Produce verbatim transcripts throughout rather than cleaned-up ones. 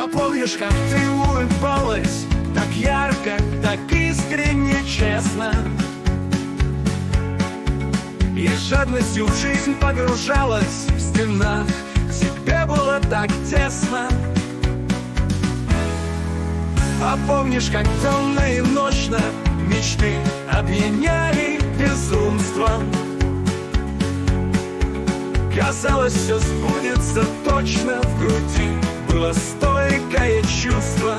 помнишь, как ты улыбалась так ярко, так искренне, честно, и с жадностью в жизнь погружалась в стенах, тебе было так тесно. А помнишь, как темно и ночно мечты опьяняли безумством? Казалось, все сбудется точно, в груди было стойкое чувство.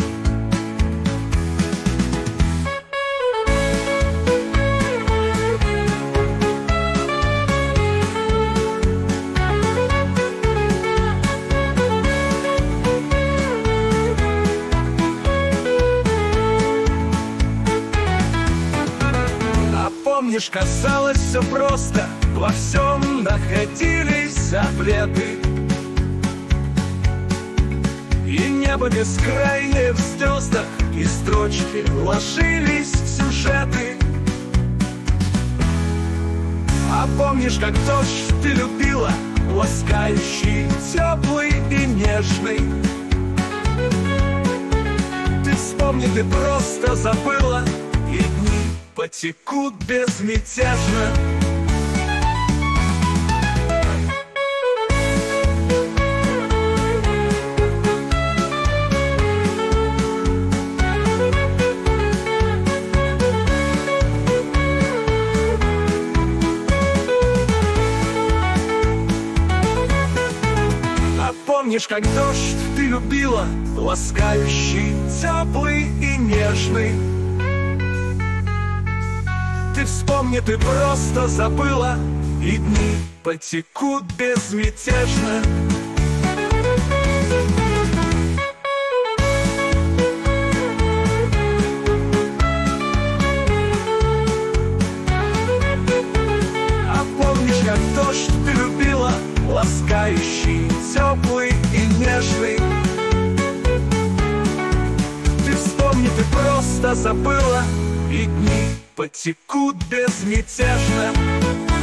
Помнишь, казалось все просто, во всем находились запреты, и небо бескрайнее в звездах, и строчки ложились в сюжеты. А помнишь, как дождь ты любила, ласкающий, теплый и нежный? Ты вспомни, ты просто забыла, и дни потекут безмятежно. А помнишь, как дождь ты любила, ласкающий, теплый и нежный? Ты вспомни, ты просто забыла, и дни потекут безмятежно. А помнишь, как дождь ты любила, ласкающий, теплый и нежный? Ты вспомни, ты просто забыла, и дни потекут безмятежно.